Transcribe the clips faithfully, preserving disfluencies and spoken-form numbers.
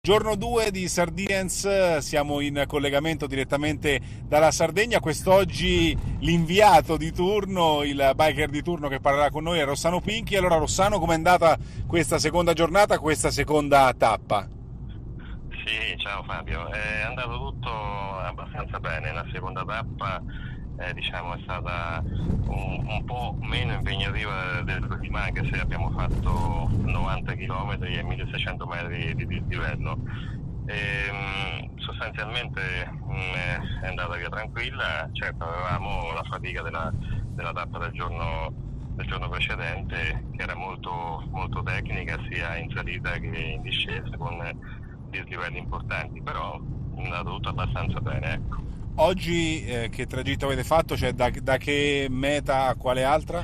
Giorno due di Sardinians, siamo in collegamento direttamente dalla Sardegna. Quest'oggi l'inviato di turno, il biker di turno che parlerà con noi è Rossano Pinchi. Allora Rossano, com'è andata questa seconda giornata, questa seconda tappa? Sì, ciao Fabio, è andato tutto abbastanza bene. La seconda tappa eh, diciamo, è stata un, un po' meno impegnativa delle prime, anche se abbiamo fatto novanta chilometri e milleseicento metri di dislivello. E, mh, sostanzialmente mh, è andata via tranquilla. Certo, avevamo la fatica della, della tappa del giorno, del giorno precedente, che era molto, molto tecnica sia in salita che in discesa, con dislivelli importanti, però è andato tutto abbastanza bene, ecco. Oggi eh, che tragitto avete fatto? Cioè da, da che meta a quale altra?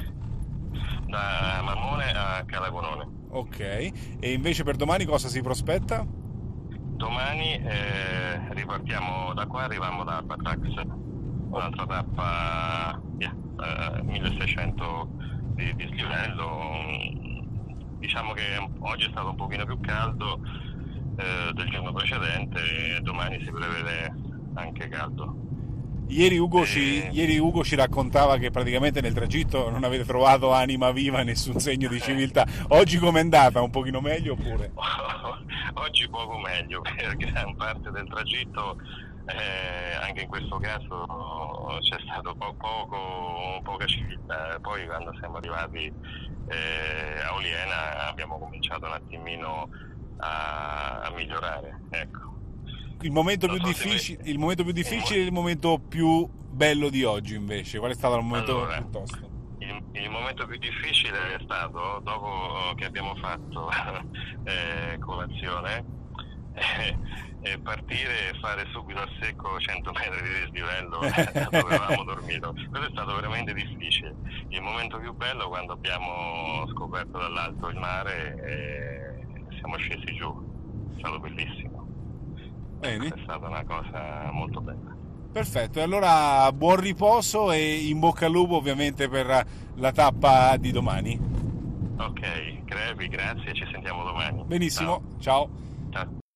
Da Marmone a Calagonone. Ok, e invece per domani cosa si prospetta? Domani eh, ripartiamo da qua, arriviamo da Alpatrax, un'altra tappa, yeah, eh, milleseicento di dislivello. Diciamo che oggi è stato un pochino più caldo eh, del giorno precedente, e domani si prevede anche caldo. Ieri Ugo, E... ci, ieri Ugo ci raccontava che praticamente nel tragitto non avete trovato anima viva, nessun segno di civiltà. Oggi com'è andata? Un pochino meglio oppure? Oggi poco meglio, per gran parte del tragitto, eh, anche in questo caso c'è stato po- poco, poca civiltà. Poi quando siamo arrivati eh, a Oliena abbiamo cominciato un attimino a, a migliorare, ecco. Il momento, Non più so se difficile, mi- il momento più difficile e il momento più bello di oggi invece? Qual è stato il momento Allora, più tosto? il, il momento più difficile è stato dopo che abbiamo fatto eh, colazione eh, eh, partire e fare subito a secco cento metri di dislivello da dove avevamo dormito. Questo è stato veramente difficile. Il momento più bello quando abbiamo scoperto dall'alto il mare e siamo scesi giù. È stato bellissimo. Bene, È stata una cosa molto bella. perfetto. E allora buon riposo e in bocca al lupo ovviamente per la tappa di domani. Ok, Crepi, grazie, ci sentiamo domani. Benissimo, Ciao. ciao. Ciao.